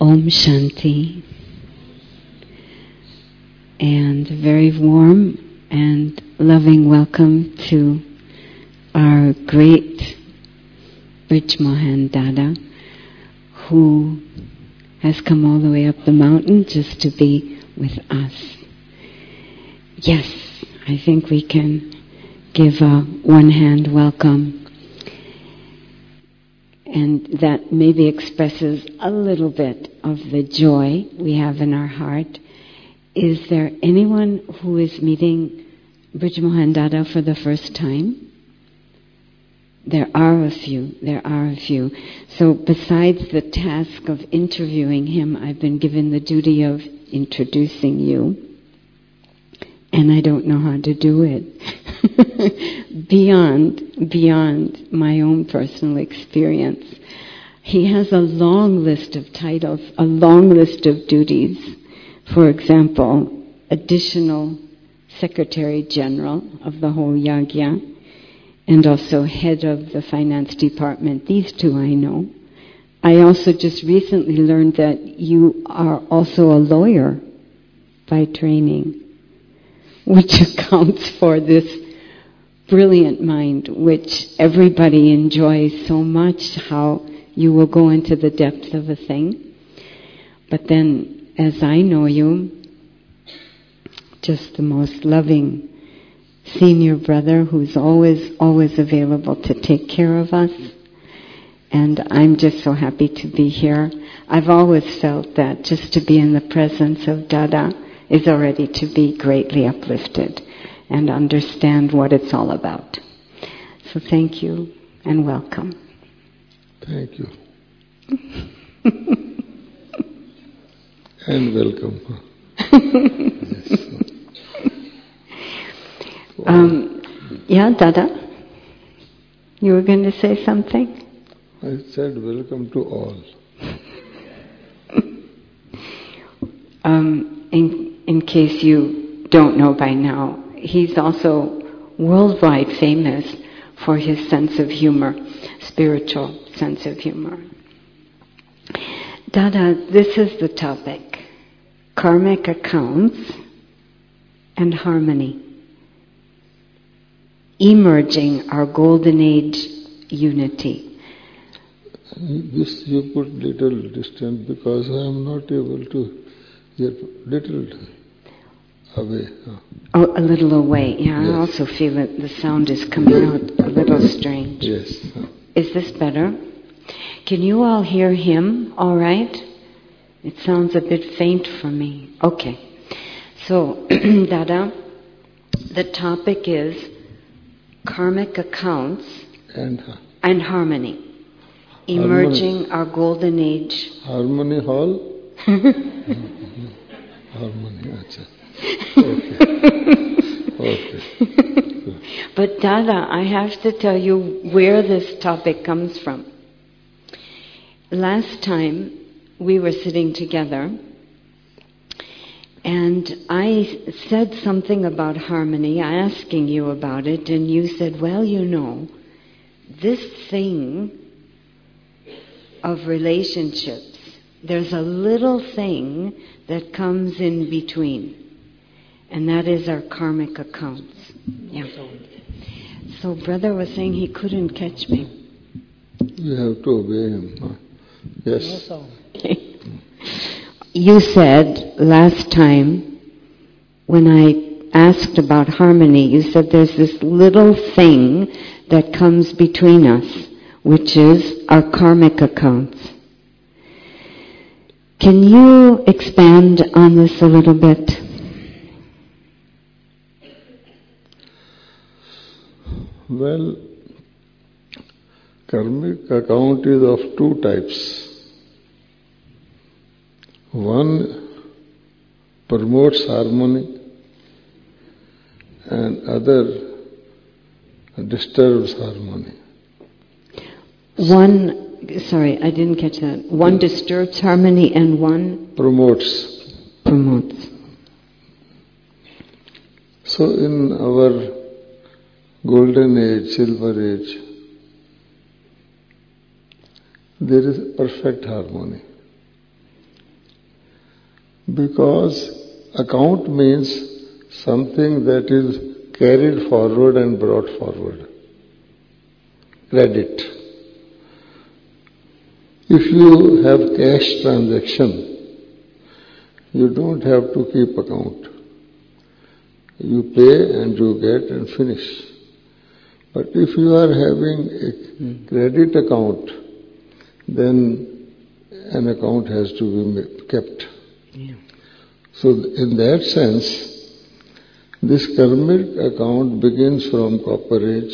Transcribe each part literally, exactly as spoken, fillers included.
Om Shanti, and a very warm and loving welcome to our great Brij Mohan Dada, who has come all the way up the mountain just to be with us. Yes, I think we can give a one-hand welcome, and that maybe expresses a little bit of the joy we have in our heart. Is there anyone who is meeting Brij Mohan Dada for the first time? There are a few, there are a few. So besides the task of interviewing him, I've been given the duty of introducing you. And I don't know how to do it. beyond, beyond my own personal experience. He has a long list of titles, a long list of duties. For example, additional Secretary General of the whole Yagya, and also head of the finance department. These two I know. I also just recently learned that you are also a lawyer by training, which accounts for this brilliant mind, which everybody enjoys so much, how you will go into the depth of a thing. But then, as I know you, just the most loving senior brother who's always, always available to take care of us. And I'm just so happy to be here. I've always felt that just to be in the presence of Dada is already to be greatly uplifted and understand what it's all about. So thank you and welcome. Thank you. And welcome. Yes. Um, yeah, Dada? You were going to say something? I said welcome to all. um, in, in case you don't know by now, he's also worldwide famous for his sense of humor, spiritual sense of humor. Dada, this is the topic: karmic accounts and harmony. Emerging our golden age unity. This you put little distant because I am not able to hear, little away. Oh, a little away. Yeah, Yes. I also feel that the sound is coming out a little strange. Yes. Is this better? Can you all hear him all right? It sounds a bit faint for me. Okay. So, Dada, the topic is karmic accounts and, and harmony. Emerging harmony. our golden age. Harmony Hall? Harmony, acha. Okay. Okay. But Dada, I have to tell you where this topic comes from. Last time we were sitting together, and I said something about harmony, asking you about it, and you said, well, you know, this thing of relationships, there's a little thing that comes in between, and that is our karmic accounts. Yeah. So brother was saying he couldn't catch me. You have to obey him. Huh? Yes. You said last time, when I asked about harmony, you said there's this little thing that comes between us, which is our karmic accounts. Can you expand on this a little bit? Well, karmic account is of two types. One promotes harmony and other disturbs harmony. One, sorry, I didn't catch that. One disturbs harmony and one promotes. Promotes. So in our golden age, silver age, there is perfect harmony. Because account means something that is carried forward and brought forward. Credit. If you have cash transaction, you don't have to keep account. You pay and you get and finish. But if you are having a credit account, then an account has to be kept. Yeah. So in that sense, this karmic account begins from cooperage,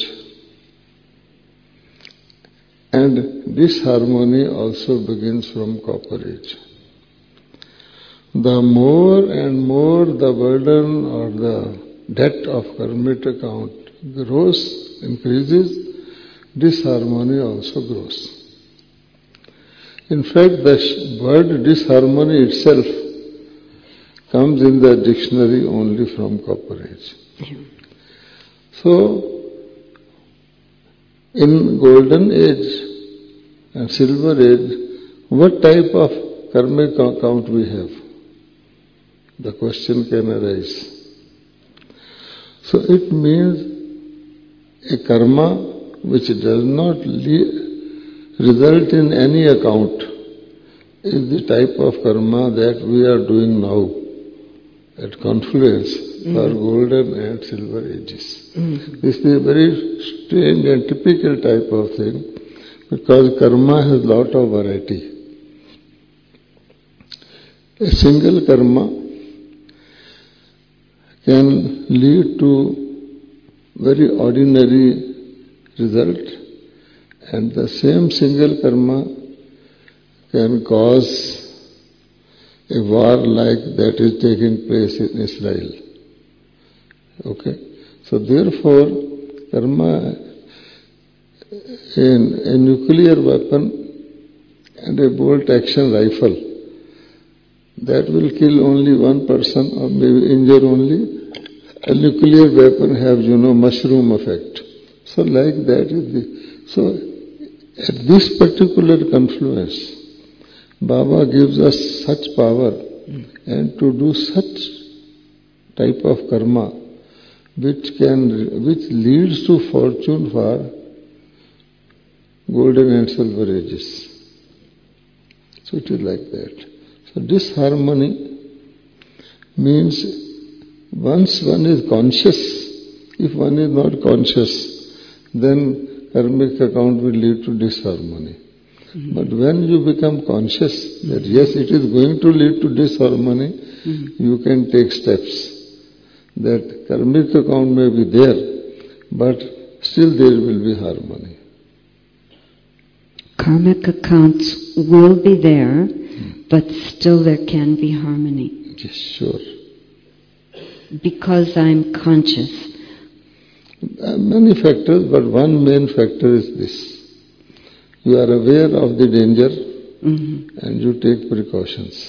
and disharmony also begins from cooperage. The more and more the burden or the debt of karmic account grows, increases, disharmony also grows. In fact, the word disharmony itself comes in the dictionary only from cooperage. Yeah. So, in golden age and silver age, what type of karmic account we have? The question can arise. So it means a karma which does not le- result in any account is the type of karma that we are doing now at Confluence mm-hmm. for golden and silver ages. Mm-hmm. This is a very strange and typical type of thing because karma has a lot of variety. A single karma can lead to very ordinary result, and the same single karma can cause a war like that is taking place in Israel. Okay? So therefore, karma, in a nuclear weapon and a bolt action rifle, that will kill only one person or maybe injure only. A nuclear weapon has, you know, mushroom effect. So like that is the, so at this particular confluence, Baba gives us such power mm. and to do such type of karma which can, which leads to fortune for golden and silver ages. So it is like that. So disharmony means once one is conscious, if one is not conscious, then karmic account will lead to disharmony. Mm-hmm. But when you become conscious that yes, it is going to lead to disharmony, mm-hmm. you can take steps. That karmic account may be there, but still there will be harmony. Karmic accounts will be there, mm. but still there can be harmony. Yes, sure. Because I'm conscious. Uh, many factors, but one main factor is this. You are aware of the danger mm-hmm. and you take precautions.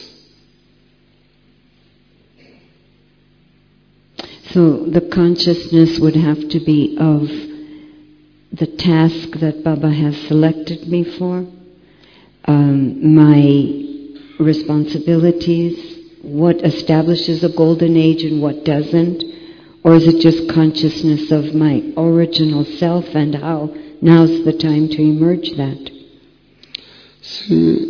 So the consciousness would have to be of the task that Baba has selected me for, um, my responsibilities, what establishes a golden age and what doesn't, or is it just consciousness of my original self and how now's the time to emerge that? See,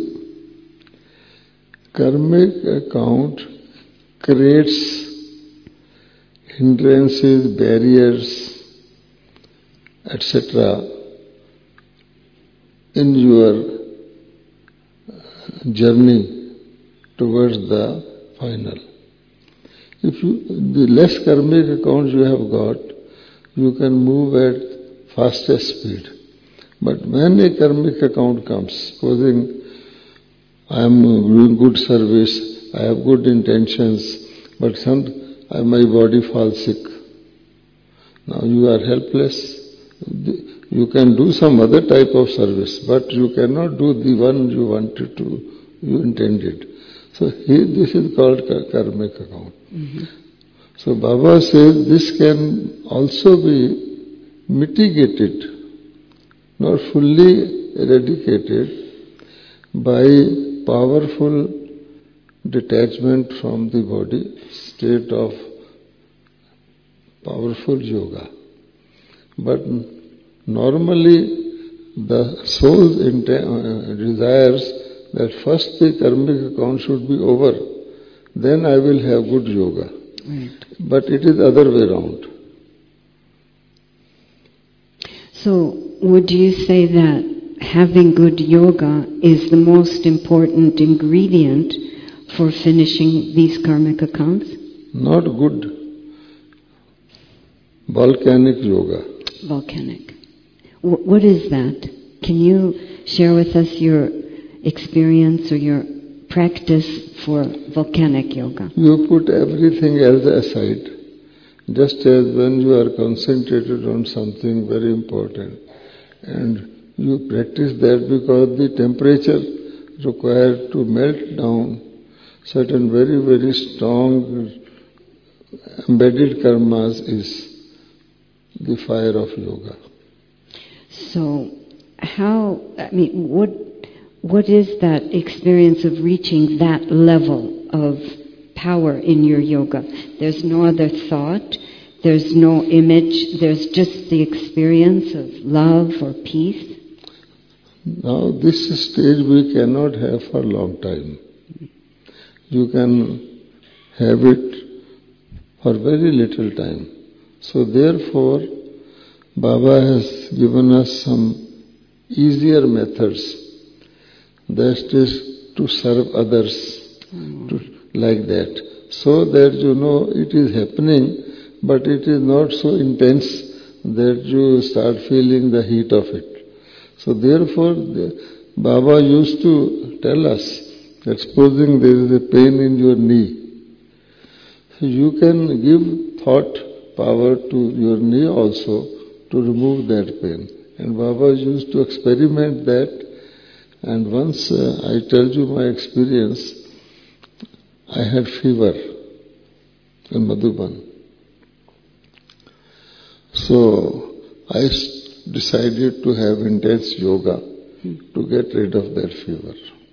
karmic account creates hindrances, barriers, et cetera in your journey towards the final. If you, the less karmic accounts you have got, you can move at fastest speed. But when a karmic account comes, supposing I am doing good service, I have good intentions, but some, my body falls sick. Now you are helpless. You can do some other type of service, but you cannot do the one you wanted to, you intended. So he, this is called karmic account. Mm-hmm. So Baba says this can also be mitigated, not fully eradicated, by powerful detachment from the body, state of powerful yoga. But normally the soul uh, desires that first the karmic account should be over, then I will have good yoga. Right. But it is other way around. So would you say that having good yoga is the most important ingredient for finishing these karmic accounts? Not good. Volcanic yoga. Volcanic. W- what is that? Can you share with us your experience or your practice for volcanic yoga? You put everything else aside, just as when you are concentrated on something very important, and you practice that because the temperature required to melt down certain very, very strong embedded karmas is the fire of yoga. So, how, I mean, what, what is that experience of reaching that level of power in your yoga? There's no other thought, there's no image, there's just the experience of love or peace? Now, this stage we cannot have for a long time. You can have it for very little time. So therefore, Baba has given us some easier methods. That is to serve others, mm. to, like that. So that you know it is happening, but it is not so intense that you start feeling the heat of it. So therefore, the Baba used to tell us that supposing there is a pain in your knee, so you can give thought power to your knee also to remove that pain. And Baba used to experiment that, and once uh, I tell you my experience, I had fever in Madhuban. So I decided to have intense yoga to get rid of that fever.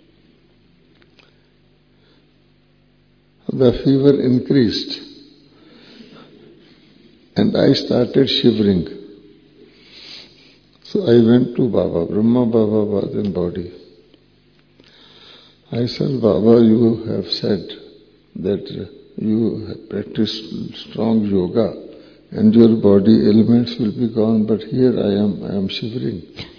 The fever increased and I started shivering. So I went to Baba. Brahma Baba was in body. I said, Baba, you have said that you have practiced strong yoga and your body elements will be gone, but here I am, I am shivering.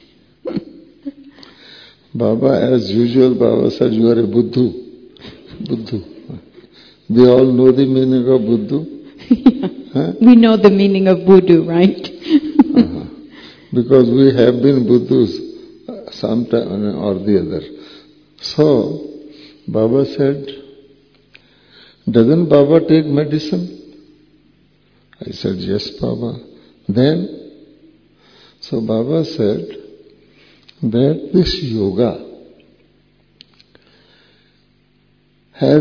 Baba, as usual, Baba said, you are a Buddhu. Buddhu. We all know the meaning of Buddhu. Yeah. Huh? We know the meaning of Buddhu, right? uh-huh. Because we have been Buddhus sometime or the other. So, Baba said, doesn't Baba take medicine? I said, yes, Baba. Then, so Baba said that this yoga has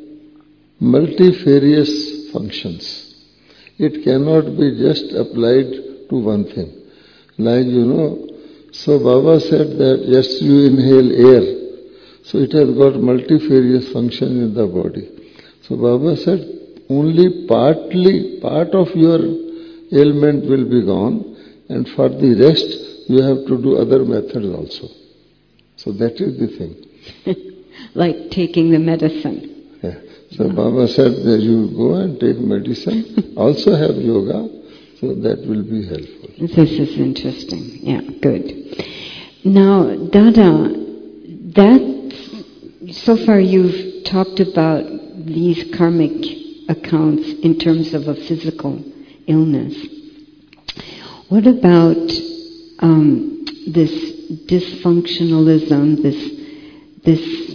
multifarious functions. It cannot be just applied to one thing. Like, you know, so Baba said that yes, you inhale air. So it has got multifarious function in the body. So Baba said, only partly, part of your ailment will be gone, and for the rest, you have to do other methods also. So that is the thing. Like taking the medicine. Yeah. So yeah. Baba said that you go and take medicine, also have yoga, so that will be helpful. This is interesting. Yeah, good. Now, Dada, that, so far you've talked about these karmic accounts in terms of a physical illness. What about um, this dysfunctionalism, this this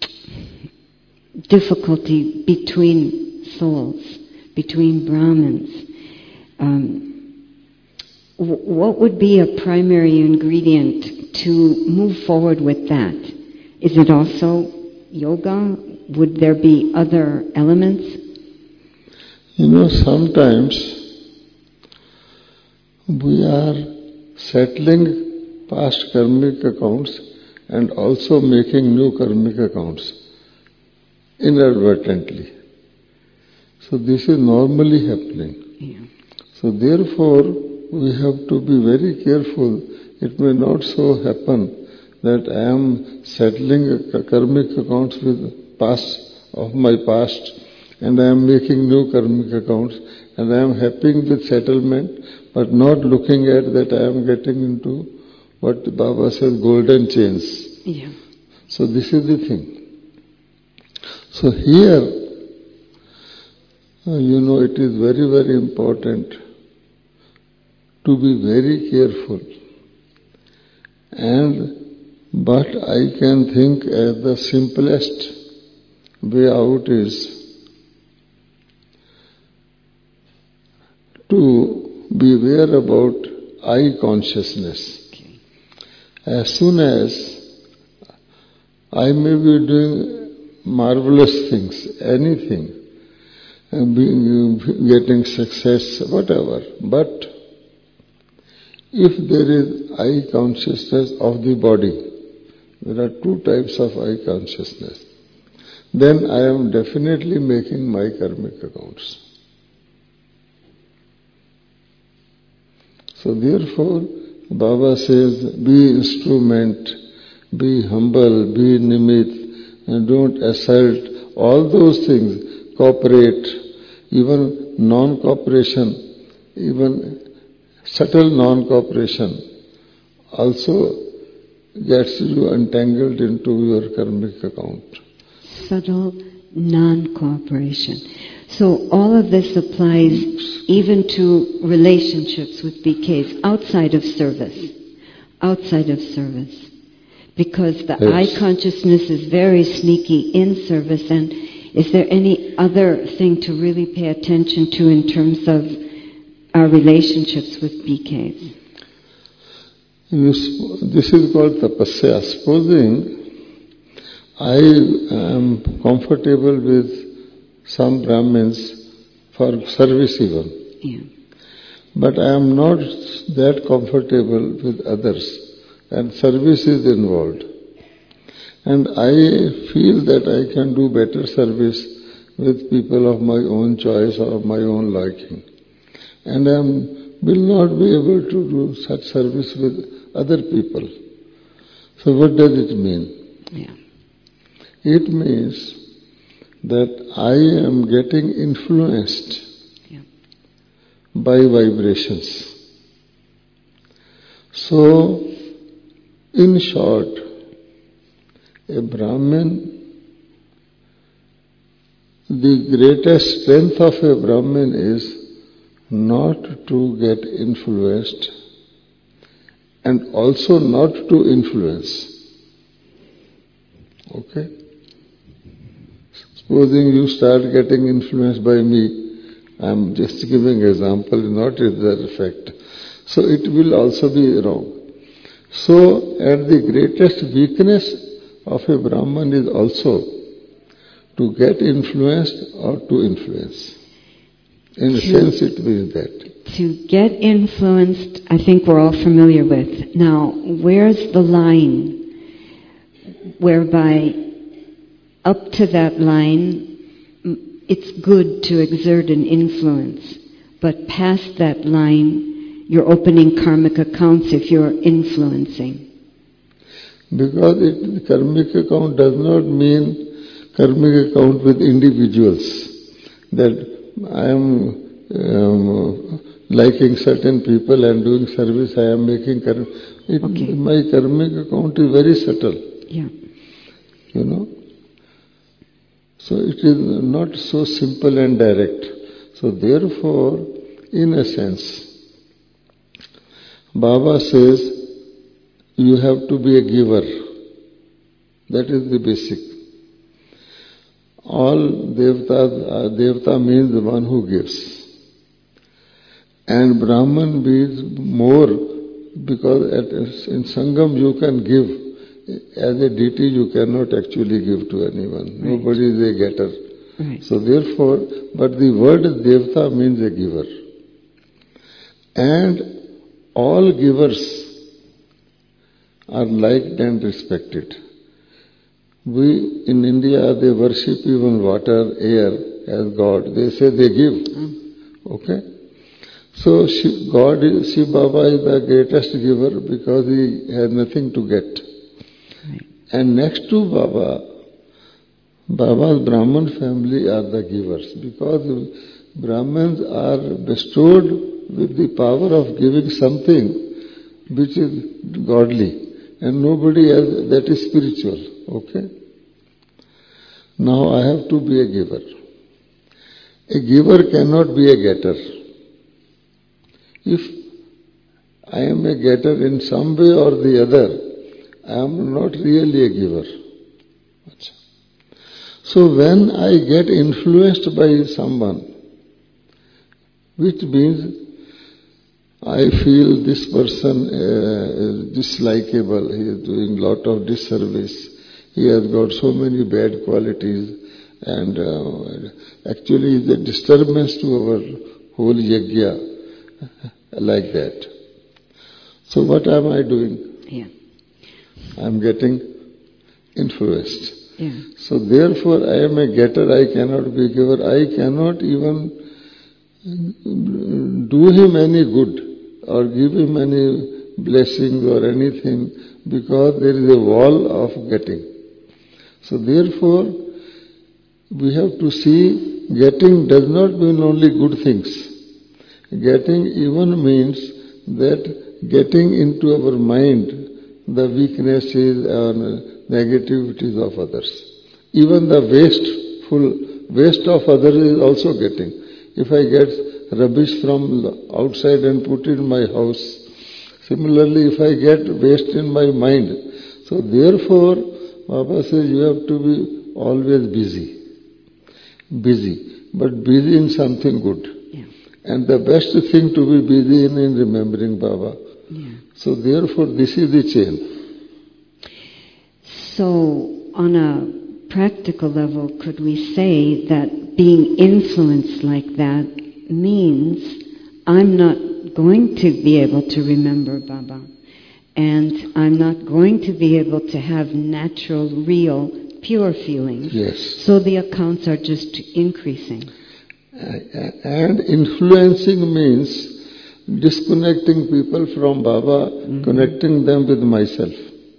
difficulty between souls, between Brahmins? Um, w- what would be a primary ingredient to move forward with that? Is it also yoga? Would there be other elements? You know, sometimes we are settling past karmic accounts and also making new karmic accounts inadvertently. So this is normally happening. Yeah. So therefore, we have to be very careful. It may not so happen that I am settling karmic accounts with past of my past, and I am making new karmic accounts, and I am happy with settlement, but not looking at that I am getting into what Baba says, golden chains. Yeah. So this is the thing. So here, uh, you know, it is very, very important to be very careful. And but I can think as the simplest way out is to be aware about I consciousness. Okay. As soon as I may be doing marvelous things, anything, and being, getting success, whatever, but if there is I consciousness of the body, there are two types of I consciousness, then I am definitely making my karmic accounts. So therefore, Baba says, be instrument, be humble, be nimit, and don't assault all those things, cooperate, even non-cooperation, even subtle non-cooperation also gets you entangled into your karmic account. Subtle non-cooperation. So all of this applies even to relationships with B Ks outside of service. Outside of service. Because the yes. I consciousness is very sneaky in service. And is there any other thing to really pay attention to in terms of our relationships with B Ks? This is called tapasya. Supposing I am comfortable with some Brahmins for service even, yeah. but I am not that comfortable with others, and service is involved. And I feel that I can do better service with people of my own choice or of my own liking. And I am, will not be able to do such service with other people. So what does it mean? Yeah. It means that I am getting influenced yeah. by vibrations. So, in short, a Brahmin, the greatest strength of a Brahmin is not to get influenced and also not to influence. Okay? Supposing you start getting influenced by me, I am just giving example, not with that effect. So it will also be wrong. So, and the greatest weakness of a Brahman is also to get influenced or to influence. In a sense, it means that. To get influenced, I think we're all familiar with. Now, where's the line whereby up to that line, it's good to exert an influence, but past that line, you're opening karmic accounts if you're influencing? Because it, the karmic account does not mean karmic account with individuals. That I am um, liking certain people and doing service, I am making karmic. It, okay. My karmic account is very subtle. Yeah. You know. So it is not so simple and direct. So therefore, in a sense, Baba says, you have to be a giver. That is the basic. All Devta, uh, Devta means the one who gives. And Brahman means more, because at, in Sangam you can give. As a deity you cannot actually give to anyone. Right. Nobody is a getter. Right. So therefore, but the word Devta means a giver. And all givers are liked and respected. We, in India, they worship even water, air as God. They say they give. Okay? So, Shiv, God, is, Shiv Baba is the greatest giver because he has nothing to get. Right. And next to Baba, Baba's Brahman family are the givers because Brahmins are bestowed with the power of giving something which is godly, and nobody else that is spiritual. Okay? Now I have to be a giver. A giver cannot be a getter. If I am a getter in some way or the other, I am not really a giver. So when I get influenced by someone, which means I feel this person uh, is dislikable, he is doing lot of disservice, he has got so many bad qualities, and uh, actually is a disturbance to our whole yajna, like that. So what am I doing? Yeah. I am getting influenced. Yeah. So therefore I am a getter, I cannot be a giver, I cannot even do him any good or give him any blessings or anything because there is a wall of getting. So therefore we have to see getting does not mean only good things. Getting even means that getting into our mind the weaknesses and negativities of others. Even the wasteful waste of others is also getting. If I get rubbish from outside and put it in my house, similarly if I get waste in my mind, so therefore Baba says you have to be always busy. Busy, but busy in something good. Yeah. And the best thing to be busy in is remembering Baba. Yeah. So therefore this is the chain. So on a practical level, could we say that being influenced like that means I'm not going to be able to remember Baba, and I'm not going to be able to have natural, real, pure feelings. Yes. So the accounts are just increasing. And influencing means disconnecting people from Baba, mm-hmm. connecting them with myself.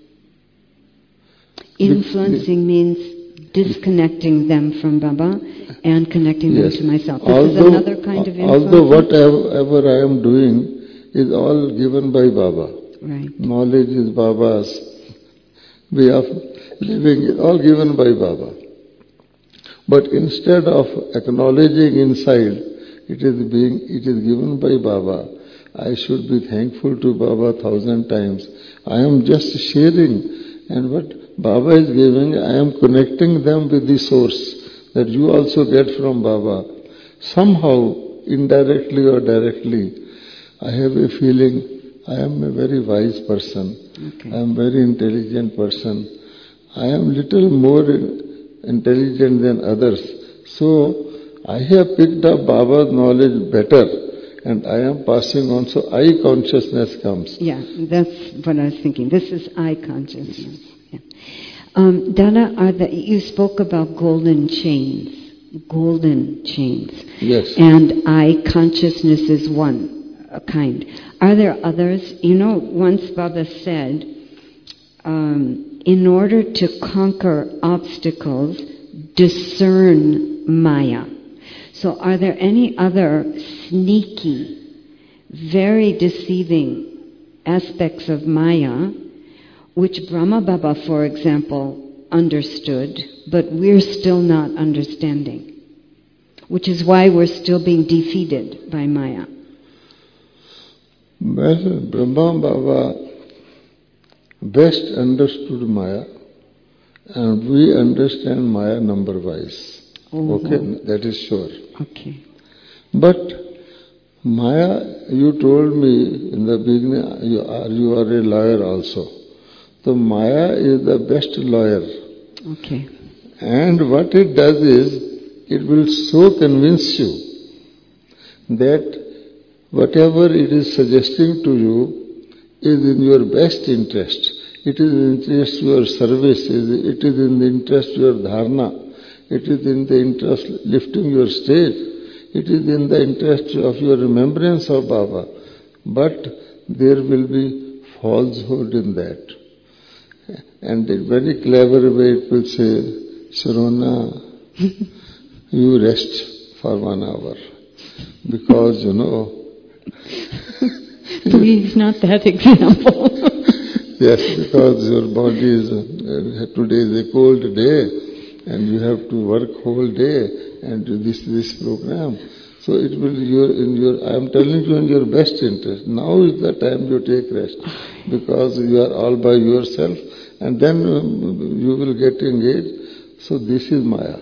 Influencing means disconnecting them from Baba and connecting yes. them to myself. This although, is another kind of influence. Although whatever I am doing is all given by Baba. Right. Knowledge is Baba's. Way of living is all given by Baba. But instead of acknowledging inside, it is being, it is given by Baba. I should be thankful to Baba thousand times. I am just sharing. And what Baba is giving, I am connecting them with the source that you also get from Baba. Somehow, indirectly or directly, I have a feeling I am a very wise person. Okay. I am a very intelligent person. I am little more intelligent than others. So, I have picked up Baba's knowledge better. And I am passing on, so I consciousness comes. Yeah, that's what I was thinking. This is I consciousness. Yeah. Um, Dada, are the, you spoke about golden chains. Golden chains. Yes. And I consciousness is one a kind. Are there others? You know, once Baba said, um, in order to conquer obstacles, discern Maya. So are there any other sneaky, very deceiving aspects of Maya, which Brahma Baba, for example, understood, but we're still not understanding, which is why we're still being defeated by Maya? Well, Brahma Baba best understood Maya, and we understand Maya number-wise. Oh, okay, that is sure. Okay. But Maya, you told me in the beginning, you are, you are a lawyer also. So Maya is the best lawyer. Okay. And what it does is, it will so convince you that whatever it is suggesting to you is in your best interest. It is in the interest of your service, it is in the interest of your dharana, it is in the interest of lifting your state, it is in the interest of your remembrance of Baba. But there will be falsehood in that. And in a very clever way it will say, Sharona, you rest for one hour. Because, you know... Please, not that example. Yes, because your body is, uh, today is a cold day and you have to work whole day and do this, this program. So it will, your, in your, I am telling you in your best interest. Now is the time you take rest because you are all by yourself and then um, you will get engaged. So this is Maya.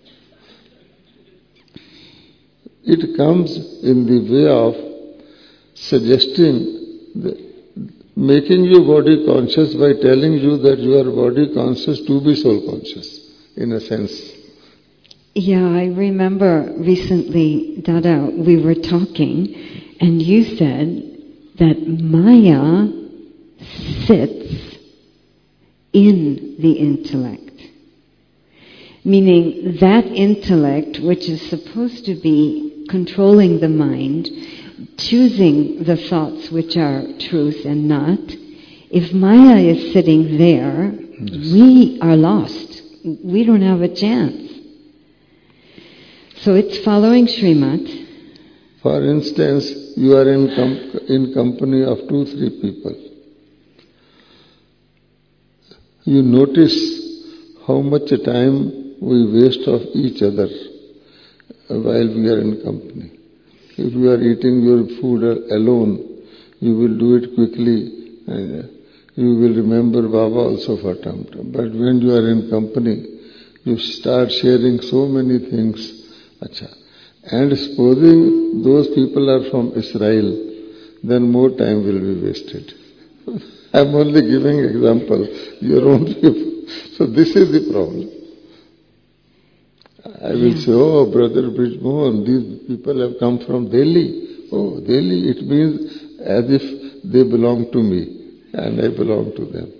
It comes in the way of suggesting, the, making you body conscious by telling you that you are body conscious to be soul conscious, in a sense. Yeah, I remember recently, Dada, we were talking, and you said that Maya sits in the intellect. Meaning that intellect, which is supposed to be controlling the mind, choosing the thoughts which are truth and not, if Maya is sitting there, yes, we are lost. We don't have a chance. So it's following Srimad. For instance, you are in, com- in company of two, three people. You notice how much time we waste of each other while we are in company. If you are eating your food alone, you will do it quickly and you will remember Baba also for time. But when you are in company, you start sharing so many things. Achha. And supposing those people are from Israel, then more time will be wasted. I am only giving example, your own people. So this is the problem. I will say, oh, Brother Brij Mohan, these people have come from Delhi. Oh, Delhi, it means as if they belong to me and I belong to them.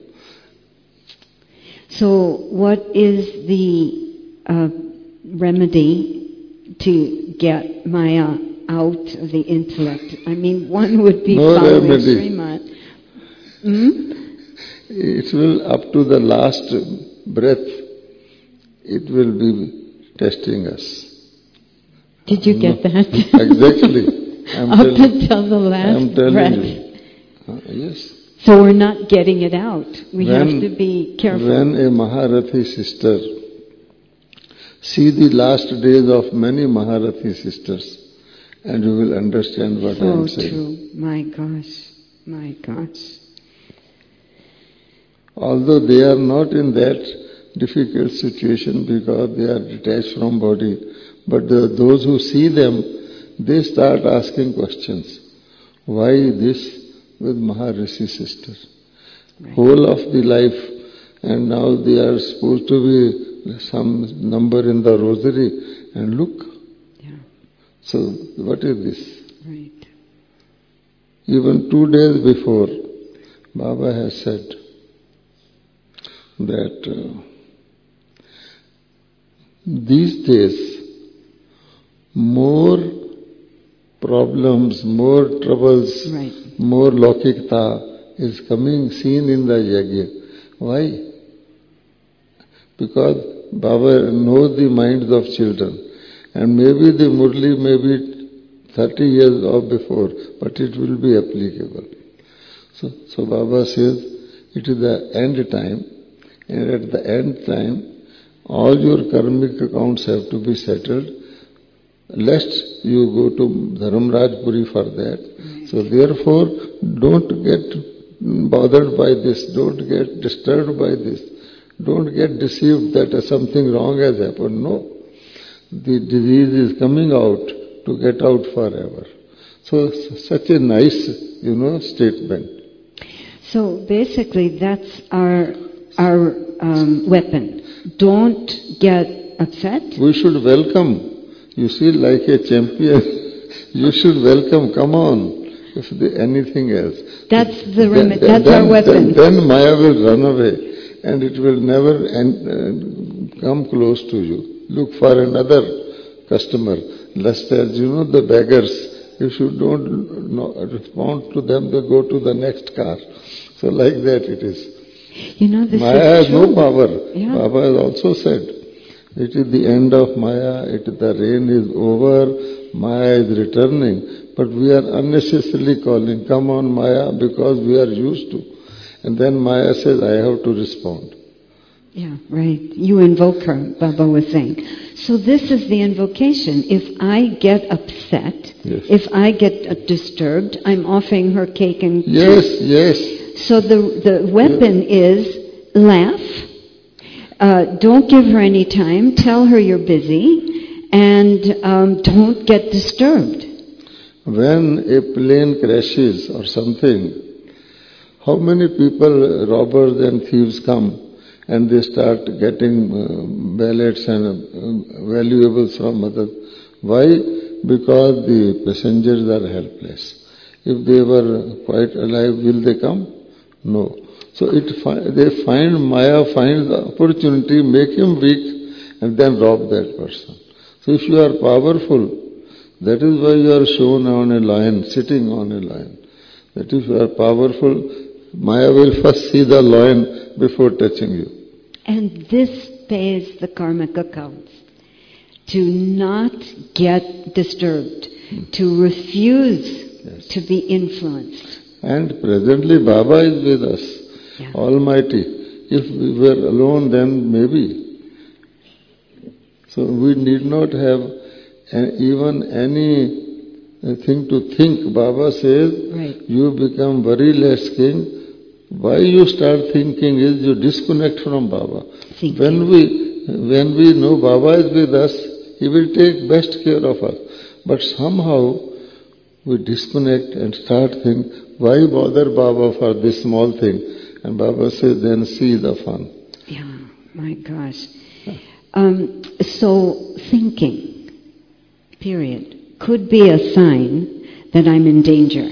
So what is the uh, remedy to get Maya out of the intellect? I mean, one would be no following remedy. Srimad. Hmm? It will, up to the last breath, it will be testing us. Did you get no, that? Exactly. I'm Up telling, until the last breath. You. Uh, yes. So we're not getting it out. We when, have to be careful. When a Maharathi sister, see the last days of many Maharathi sisters, and you will understand what so I am saying. So true. My gosh. My gosh. Although they are not in that difficult situation because they are detached from body, but the, those who see them, they start asking questions. Why this with Maharishi sister? Right. Whole of the life, and now they are supposed to be some number in the rosary, and look. Yeah. So what is this? Right. Even two days before, Baba has said that uh, these days more problems, more troubles, right, more laukikta is coming seen in the yajna. Why? Because Baba knows the minds of children, and maybe the Murli may be thirty years or before, but it will be applicable. So, so Baba says it is the end time, and at the end time all your karmic accounts have to be settled, lest you go to Dharamraj Puri for that. So therefore, don't get bothered by this, don't get disturbed by this, don't get deceived that something wrong has happened. No, the disease is coming out to get out forever. So such a nice, you know, statement. So basically that's our our um, weapon. Don't get upset. We should welcome. You see, like a champion, you should welcome. Come on. if they, anything else. That's the then, rem- that's then, our weapon. Then, then Maya will run away and it will never en- uh, come close to you. Look for another customer. Just as you know the beggars, if you don't know, respond to them, they go to the next car. So like that it is. You know, this Maya is has true. no power. Yeah. Baba has also said, it is the end of Maya, it, the reign is over, Maya is returning. But we are unnecessarily calling, come on Maya, because we are used to. And then Maya says, I have to respond. Yeah, right. You invoke her, Baba was saying. So this is the invocation. If I get upset, yes. if I get uh, disturbed, I'm offering her cake and Yes, tea. yes. So the, the weapon yes. is laugh. Uh, don't give her any time. Tell her you're busy. And um, don't get disturbed. When a plane crashes or something, how many people, robbers and thieves come and they start getting uh, wallets and uh, valuables from others? Why? Because the passengers are helpless. If they were quite alive, will they come? No. So it fi- they find, Maya finds the opportunity, make him weak and then rob that person. So if you are powerful, that is why you are shown on a lion, sitting on a lion. That if you are powerful, Maya will first see the lion before touching you. And this pays the karmic accounts. To not get disturbed, hmm. to refuse yes. to be influenced. And presently Baba is with us, yeah. Almighty. If we were alone, then maybe. So we need not have even any thing to think. Baba says, right. you become very less king. Why you start thinking is you disconnect from Baba. Thinking. When we when we know Baba is with us, He will take best care of us. But somehow we disconnect and start thinking, why bother Baba for this small thing? And Baba says, then see the fun. Yeah, my gosh. Um, so thinking, period, could be a sign that I'm in danger.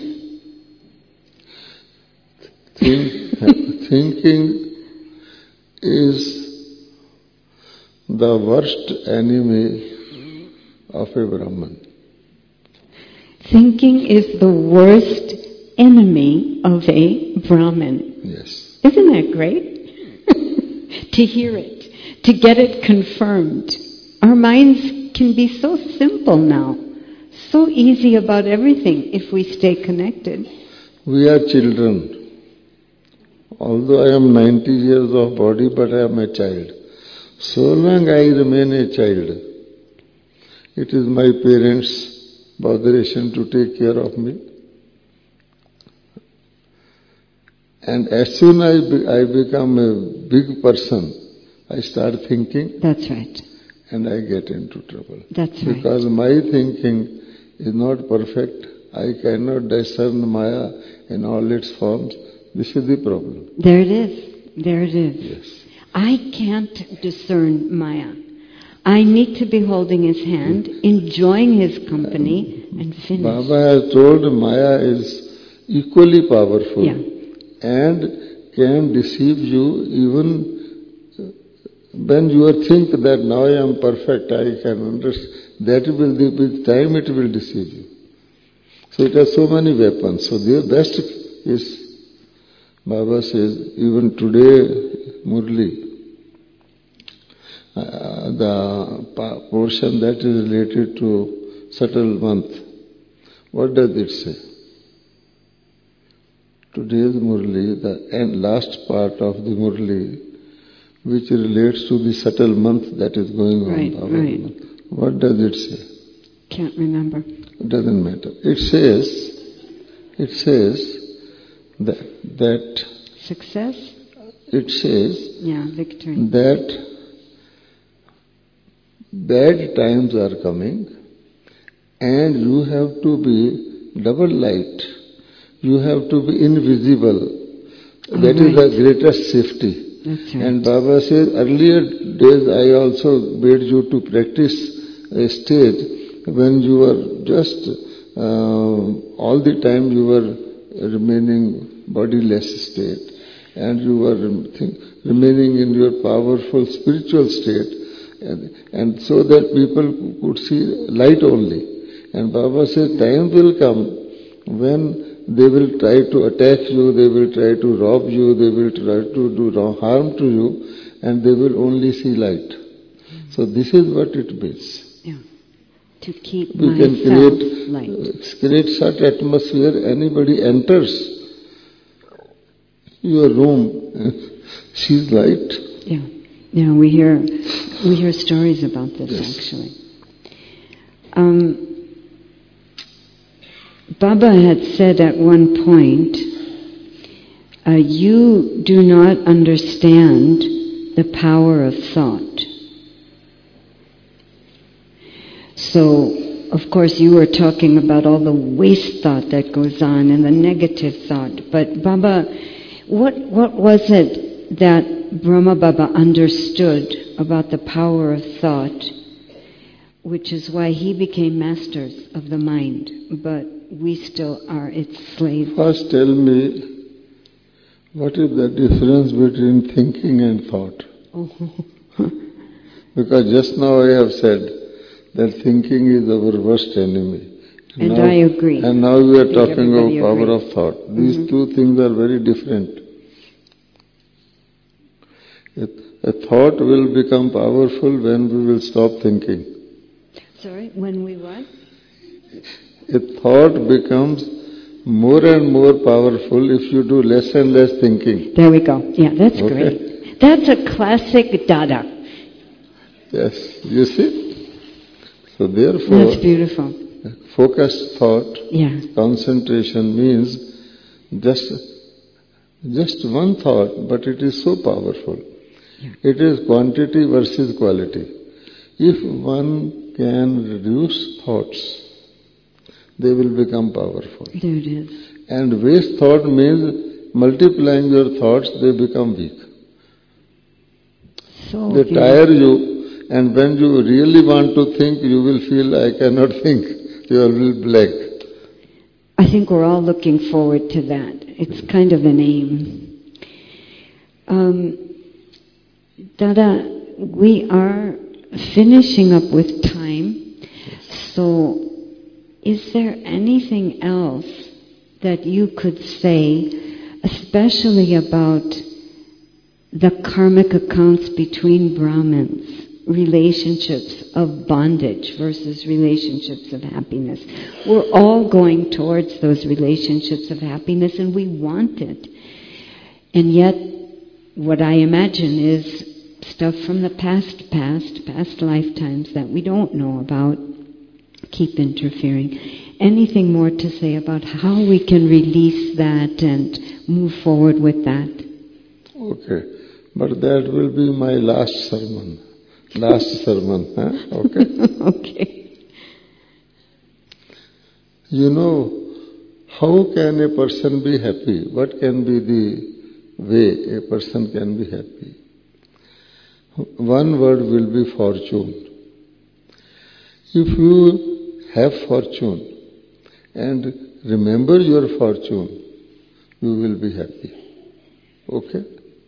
Think, thinking is the worst enemy of a Brahman. Thinking is the worst enemy of a Brahmin. Yes. Isn't that great? To hear it, to get it confirmed. Our minds can be so simple now, so easy about everything if we stay connected. We are children. Although I am ninety years of body, but I am a child. So long I remain a child, it is my parents' botheration to take care of me. And as soon as I, be, I become a big person, I start thinking. That's right. And I get into trouble. That's right. Because my thinking is not perfect. I cannot discern Maya in all its forms. This is the problem. There it is. There it is. Yes. I can't discern Maya. I need to be holding his hand, enjoying his company, and finish. Baba has told Maya is equally powerful. Yeah. And can deceive you even when you think that now I am perfect, I can understand. That will, with time it will deceive you. So it has so many weapons. So the best is, Baba says, even today, Murli, uh, the pa- portion that is related to subtle month, what does it say? Today's Murli, the end, last part of the Murli, which relates to the subtle month that is going on. Right, right. Month. What does it say? Can't remember. It doesn't matter. It says, it says that, that success? It says yeah, victory. that bad times are coming and you have to be double light. You have to be invisible. Oh, that right. is the greatest safety. That's right. And Baba says, earlier days I also made you to practice a stage when you were just uh, all the time you were remaining bodiless state, and you were think, remaining in your powerful spiritual state, and, and so that people could see light only. And Baba says, time will come when they will try to attack you, they will try to rob you, they will try to do harm to you, and they will only see light. So this is what it means. Yeah. To keep we myself can create, light. Uh, create such atmosphere, anybody enters your room, sees light. Yeah. Yeah, we hear we hear stories about this, yes. actually. Um, Baba had said at one point, uh, you do not understand the power of thought. So, of course, you were talking about all the waste thought that goes on and the negative thought. But Baba, what what was it that Brahma Baba understood about the power of thought, which is why he became masters of the mind, but we still are its slaves? First tell me, what is the difference between thinking and thought? Oh. Because just now I have said that thinking is our worst enemy. And now, I agree. And now we are I talking of power agrees. of thought. These Mm-hmm. two things are very different. A thought will become powerful when we will stop thinking. Sorry, when we what? A thought becomes more and more powerful if you do less and less thinking. There we go. Yeah, that's Okay. great. That's a classic Dada. Yes, you see? So therefore, That's beautiful. focused thought, Yeah. concentration means just, just one thought, but it is so powerful. Yeah. It is quantity versus quality. If one can reduce thoughts, they will become powerful. There it is. And waste thought means multiplying your thoughts, they become weak. So They beautiful. tire you, and when you really want to think, you will feel, I cannot think. You will be black. I think we're all looking forward to that. It's kind of an aim. Um, Dada, we are finishing up with time. So, is there anything else that you could say, especially about the karmic accounts between Brahmins, relationships of bondage versus relationships of happiness? We're all going towards those relationships of happiness, and we want it. And yet, what I imagine is stuff from the past, past, past lifetimes that we don't know about keep interfering. Anything more to say about how we can release that and move forward with that? Okay. But that will be my last sermon. Last sermon. Huh? Okay. Okay. You know, how can a person be happy? What can be the way a person can be happy? One word will be fortune. If you have fortune and remember your fortune, you will be happy. Okay?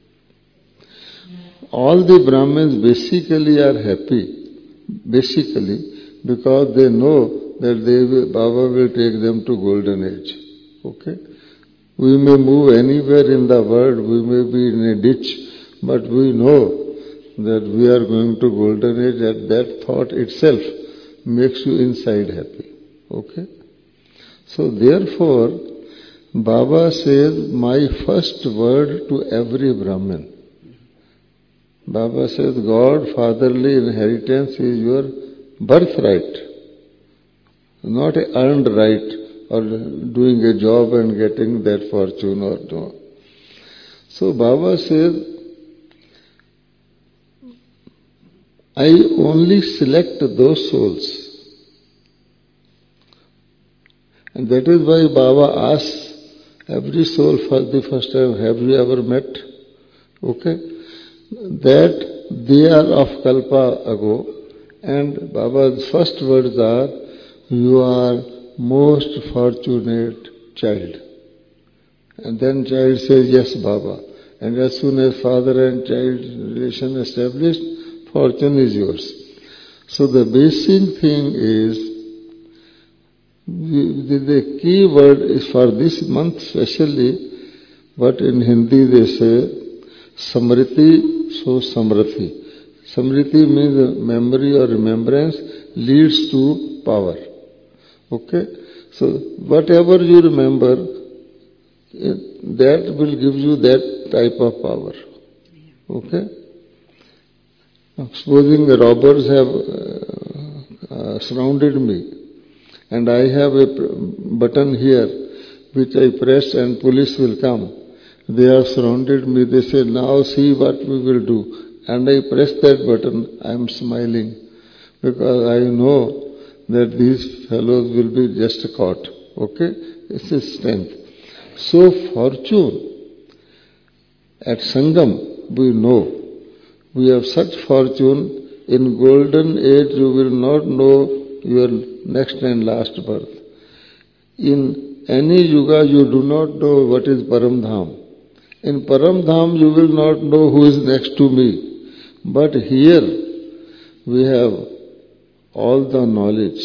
All the Brahmins basically are happy, basically, because they know that they will, Baba will take them to golden age. Okay? We may move anywhere in the world, we may be in a ditch, but we know that we are going to golden age, and that thought itself makes you inside happy. Okay? So therefore, Baba says, my first word to every Brahmin. Baba says, God, fatherly inheritance is your birthright, not an earned right or doing a job and getting that fortune or no. So Baba says, I only select those souls. And that is why Baba asks every soul for the first time, have you ever met? Okay? That they are of Kalpa ago, and Baba's first words are, you are most fortunate child. And then child says, yes, Baba. And as soon as father and child relation established, fortune is yours. So the basic thing is, the, the key word is for this month especially, what in Hindi they say, Samriti, so Samrati. Samriti means memory or remembrance leads to power. Okay? So whatever you remember, that will give you that type of power. Okay? Supposing the robbers have uh, uh, surrounded me, and I have a button here which I press and police will come. They have surrounded me. They say, now see what we will do. And I press that button. I am smiling because I know that these fellows will be just caught. Okay? It's a strength. So fortune, at Sangam, we know. We have such fortune. In golden age, you will not know your next and last birth. In any yuga, you do not know what is Paramdham. In Paramdham, you will not know who is next to me. But here, we have all the knowledge.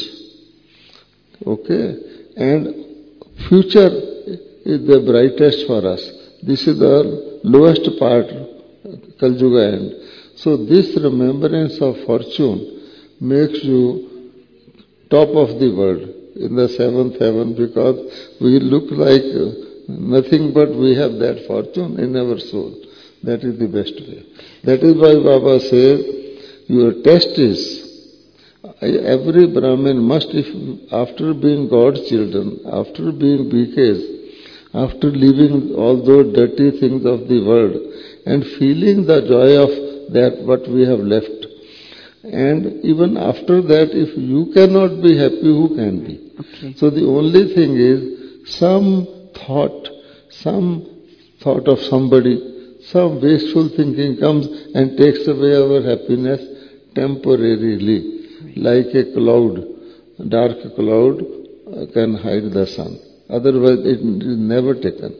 Okay? And future is the brightest for us. This is the lowest part, Kal Yuga end. So this remembrance of fortune makes you top of the world in the seventh heaven, because we look like nothing but we have that fortune in our soul. That is the best way. That is why Baba says, your test is, every Brahmin must, if after being God's children, after being B Ks, after leaving all those dirty things of the world and feeling the joy of that what we have left, and even after that, if you cannot be happy, who can be? Okay. So the only thing is some thought, some thought of somebody, some wasteful thinking comes and takes away our happiness temporarily, right. Like a cloud, dark cloud can hide the sun. Otherwise, it is never taken.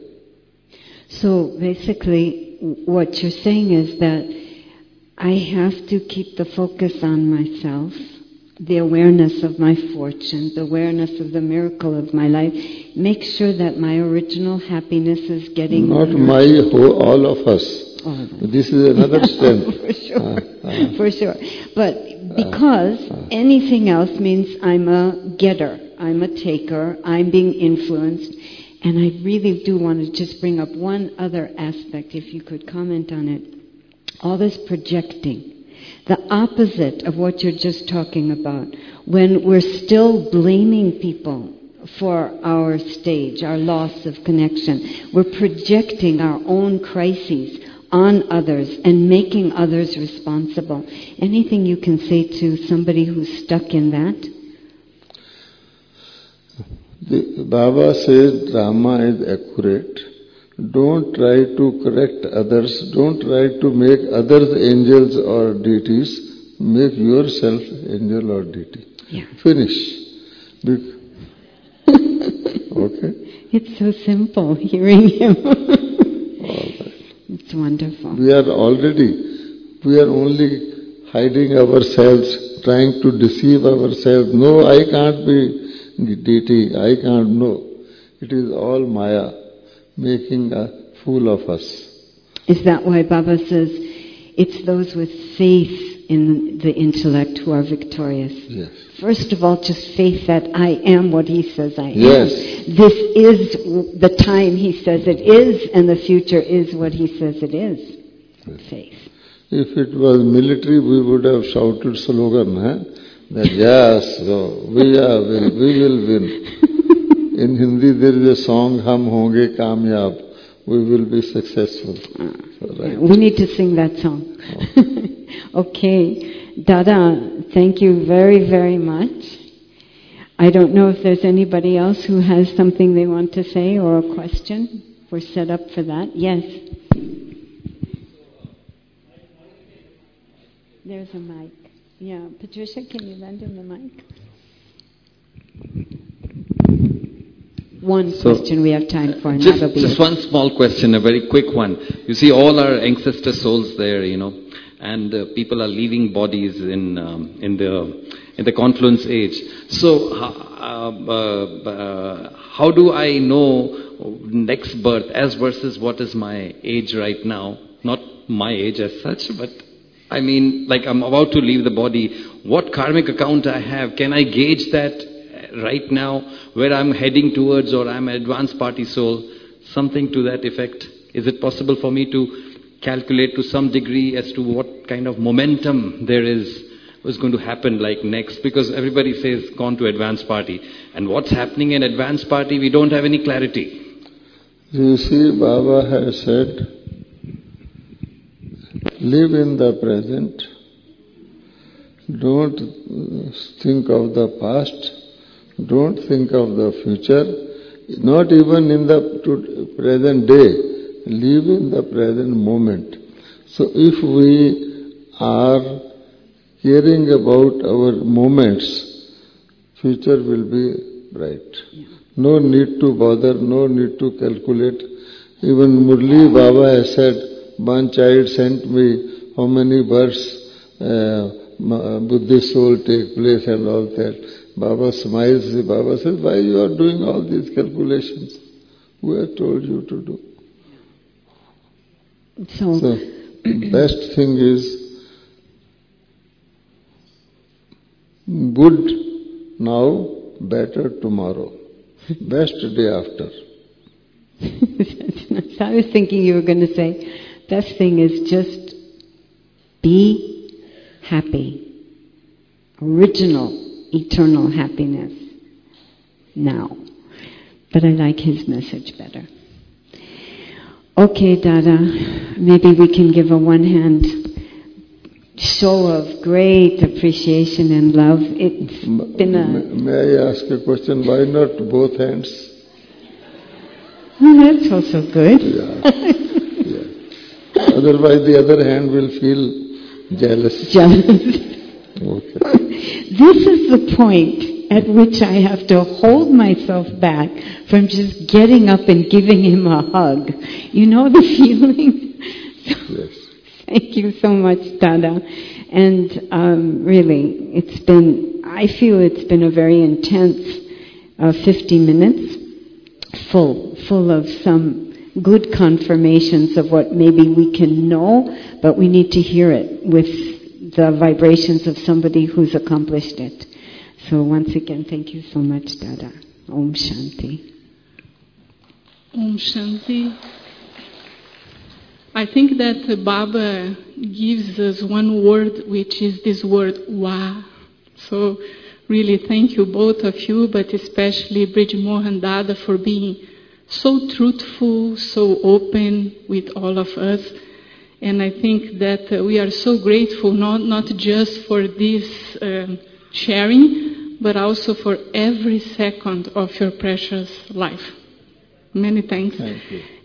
So basically, what you're saying is that I have to keep the focus on myself, the awareness of my fortune, the awareness of the miracle of my life. Make sure that my original happiness is getting not nurtured. My, whole, all of us. All of us. This is another strength. For sure, uh, uh, for sure. But because uh, uh, anything else means I'm a getter, I'm a taker, I'm being influenced. And I really do want to just bring up one other aspect, if you could comment on it. All this projecting, the opposite of what you're just talking about, when we're still blaming people for our stage, our loss of connection, we're projecting our own crises on others and making others responsible. Anything you can say to somebody who's stuck in that? The Baba says drama is accurate. Don't try to correct others. Don't try to make others angels or deities. Make yourself angel or deity. Yeah. Finish. Okay? It's so simple hearing him. All right. It's wonderful. We are already, we are only hiding ourselves, trying to deceive ourselves. No, I can't be deity. I can't know. It is all Maya, making a fool of us. Is that why Baba says it's those with faith in the intellect who are victorious? Yes. First of all, just faith that I am what he says I yes. am. This is the time he says it is, and the future is what he says it is. Yes. Faith. If it was military, we would have shouted slogan, huh? That yes, so we are, we will win. In Hindi, there is a song, Hum honge kamyab. We will be successful. Uh, so, right. We need to sing that song. Oh. Okay. Dada, thank you very, very much. I don't know if there's anybody else who has something they want to say or a question. We're set up for that. Yes. There's a mic. Yeah. Patricia, can you lend him the mic? One So, question we have time for, and Just, that'll be just it. one small question, a very quick one. You see all our ancestor souls there, you know, and uh, people are leaving bodies in um, in the in the confluence age. So, uh, uh, uh, how do I know next birth as versus what is my age right now? Not my age as such, but I mean, like I'm about to leave the body. What karmic account I have? Can I gauge that right now, where I'm heading towards, or I'm an advanced party soul? Something to that effect. Is it possible for me to calculate to some degree as to what kind of momentum there is, what's going to happen like next? Because everybody says gone to advanced party, and what's happening in advanced party, we don't have any clarity. You see, Baba has said, live in the present, don't think of the past, don't think of the future, not even in the present day. Live in the present moment. So if we are caring about our moments, future will be bright. No need to bother, no need to calculate. Even Murli Baba has said, one child sent me how many births uh, Buddhist soul take place and all that. Baba smiles, Baba says, why you are doing all these calculations? Who has told you to do? So, So, best thing is good now, better tomorrow. Best day after. so I was thinking you were going to say, best thing is just be happy. Original, eternal happiness now. But I like his message better. Okay, Dada, maybe we can give a one-hand show of great appreciation and love. It's been a... May I ask a question? Why not both hands? Oh, that's also good. Yeah. Yeah. Otherwise the other hand will feel jealous. Jealous. Okay. This is the point at which I have to hold myself back from just getting up and giving him a hug. You know the feeling? So, Yes. thank you so much, Dada. And um, really, it's been, I feel it's been a very intense uh, fifty minutes, full, full of some good confirmations of what maybe we can know, but we need to hear it with the vibrations of somebody who's accomplished it. So once again, thank you so much, Dada. Om Shanti. Om Shanti. I think that uh, Baba gives us one word, which is this word, Wa. So really thank you, both of you, but especially Brij Mohan Dada for being so truthful, so open with all of us. And I think that uh, we are so grateful, not, not just for this um, sharing, but also for every second of your precious life. Many thanks. Thank you.